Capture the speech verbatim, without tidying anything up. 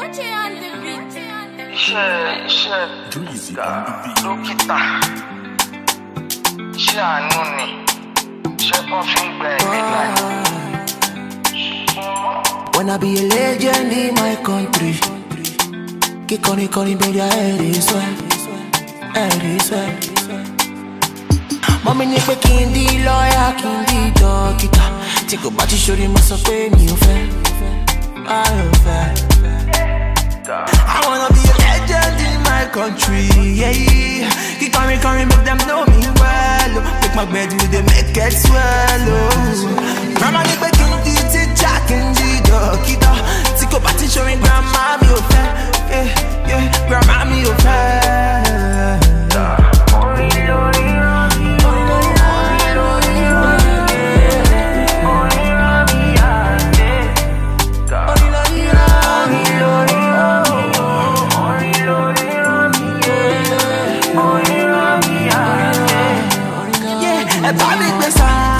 Iṣẹ́ iṣẹ́ dókítà, iṣẹ́ àánú ni, iṣẹ́ kan fi ń gbẹ ẹ̀mí láì. Wanna be a legend in my country. Keep on it, calling, baby, I head is well, head is well. Mommy need candy, lawyer, candy, doctor. Take a body, show you must have paid me, you fair, I fair. I wanna be a legend in my country, yeah. Keep coming, coming, make them know me well. Take my bed, you they make it swallow. Mama need candy, take Jack and G, doctor. Take a body, showing grandma me, you fair, yeah, yeah. Grandma me, you fair. Ẹ bá mi gbé sáà.